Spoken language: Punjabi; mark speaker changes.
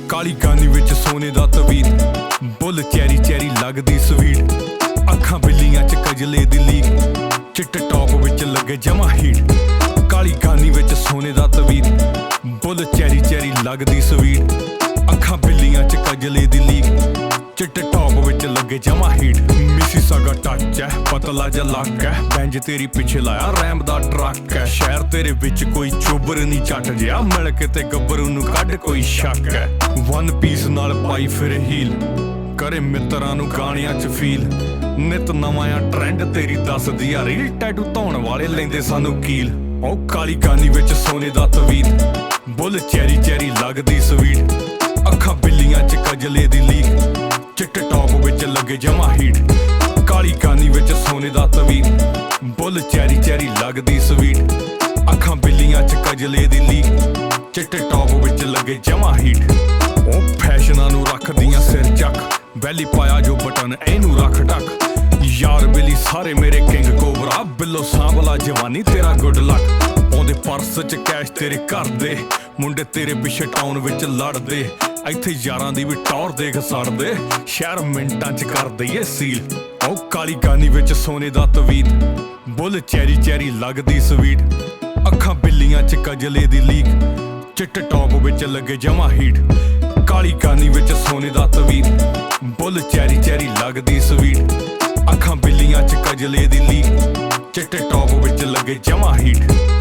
Speaker 1: ਕਾਲੀ ਕਾਨੀ ਵਿੱਚ ਸੋਨੇ ਦਾ ਤਵੀਰ, ਬੁੱਲ ਚੈਰੀ ਚੈਰੀ ਲੱਗਦੀ ਸਵੀਟ, ਅੱਖਾਂ ਬਿੱਲੀਆਂ ਚ ਕਜਲੇ ਦੀ ਲੀਕ, ਚਿੱਟੇ ਟੌਪ ਵਿੱਚ ਲੱਗੇ ਜਮਾ ਹੀਟ। ਕਾਲੀ ਕਾਨੀ ਵਿੱਚ ਸੋਨੇ ਦਾ ਤਵੀਰ, ਬੁੱਲ ਚੈਰੀ ਚੈਰੀ ਲੱਗਦੀ ਸਵੀਟ, ਅੱਖਾਂ ਬਿੱਲੀਆਂ ਚ ਕਜਲੇ ਦੀ ਲੀਕ, ਚਿੱਟੇ ਟੌਪ ਵਿੱਚ ਲੱਗੇ ਜਮਾ ਹੀਟ। ਮਿਸੀਸਾਗਾ ਟੱਚ ਐ, ਪਤਲਾ ਜਿਹਾ ਲੱਕ ਐ, ਬੈਂਜ ਤੇਰੀ ਪਿੱਛੇ ਲਾਇਆ ਰੈਮ ਦਾ ਟਰੱਕ ਐ। ਸ਼ਹਿਰ ਤੇਰੇ ਵਿੱਚ ਕੋਈ ਚੋਬਰ ਨਹੀਂ ਚੱਟ ਜਿਹਾ, ਮਿਲ ਕੇ ਤੇ ਗੱਭਰੂ ਨੂੰ ਕੱਢ ਕੋਈ ਸ਼ੱਕ ਐ। ਵਨ ਪੀਸ ਨਾਲ ਪਾਈ ਫਿਰ ਹੀਲ, ਕਰੇ ਮਿੱਤਰਾਂ ਨੂੰ ਗਾਣਿਆਂ ਚ ਫੀਲ, ਨਿਤ ਨਵਾਂ ਆ ਟ੍ਰੈਂਡ ਤੇਰੀ ਦੱਸਦੀ ਆ ਰੀਲ, ਟੈਟੂ ਧੌਣ ਵਾਲੇ ਲੈਂਦੇ ਸਾਨੂੰ ਕੀਲ। ਉਹ ਕਾਲੀ ਕਾਨੀ ਵਿੱਚ ਸੋਨੇ ਦਾ ਤਵੀਰ, ਬੁੱਲ ਚੈਰੀ ਚੈਰੀ ਲੱਗਦੀ ਸਵੀਟ, ਅੱਖਾਂ ਬਿੱਲੀਆਂ ਚ ਕਜਲੇ ਦੀ ਲੀਕ, ਚਿੱਟੇ ਟੌਪ ਵਿੱਚ ਲੱਗੇ ਜਮਾ ਹੀਟ। ਕਾਲੀ ਕਾਨੀ ਵਿੱਚ ਸੋਨੇ ਦਾ ਤਵੀਰ, ਬੁੱਲ ਚੈਰੀ ਚੈਰੀ ਲੱਗਦੀ ਸਵੀਟ, ਅੱਖਾਂ ਬਿੱਲੀਆਂ ਚ ਕਜਲੇ ਦੀ ਲੀਕ, ਚਿੱਟੇ ਟੌਪ ਵਿੱਚ ਲੱਗੇ ਜਮਾ ਹੀਟ। ਉਹ ਫੈਸ਼ਨਾਂ ਨੂੰ ਰੱਖਦੀਆਂ ਸਿਰ ਚੱਕ, ਵੈਲੀ ਪਾਇਆ ਜੋ ਬਟਨ ਇਹਨੂੰ ਰੱਖ ਢੱਕ, ਯਾਰ ਬੇਲੀ ਸਾਰੇ ਮੇਰੇ ਕਿੰਗ ਕੋਬਰਾ, ਬਿੱਲੋ ਸਾਂਭਲਾ ਜਵਾਨੀ ਤੇਰਾ ਗੁੱਡ ਲੱਕ। ਆਉਂਦੇ ਪਰਸ ਚ ਕੈਸ਼ ਤੇਰੇ ਘਰ ਦੇ, ਮੁੰਡੇ ਤੇਰੇ ਪਿੱਛੇ ਟਾਊਨ ਵਿੱਚ ਲੜਦੇ, ਇੱਥੇ ਯਾਰਾਂ ਦੀ ਵੀ ਟੌਰ ਦੇਖ ਸੜਦੇ, ਸ਼ਹਿਰ ਮਿੰਟਾਂ ਚ ਕਰ ਦਈਏ ਸੀਲ। ਉਹ ਕਾਲੀ ਕਾਨੀ ਵਿੱਚ ਸੋਨੇ ਦਾ ਤਵੀਰ, ਬੁੱਲ ਚੈਰੀ ਚੈਰੀ ਲੱਗਦੀ ਸਵੀਟ, ਅੱਖਾਂ ਬਿੱਲੀਆਂ ਚ ਕਜਲੇ ਦੀ ਲੀਕ, ਚਿੱਟੇ ਟੌਪ ਵਿੱਚ ਲੱਗੇ ਜਮਾ ਹੀਟ। ਕਾਲੀ ਕਾਨੀ ਵਿੱਚ ਸੋਨੇ ਦਾ ਤਵੀਰ, ਬੁੱਲ ਚੈਰੀ ਚੈਰੀ ਲੱਗਦੀ ਸਵੀਟ, ਅੱਖਾਂ ਬਿੱਲੀਆਂ ਚ ਕਜਲੇ ਦੀ ਲੀਕ, ਚਿੱਟੇ ਟੌਪ ਵਿੱਚ ਲੱਗੇ ਜਮਾ ਹੀਟ।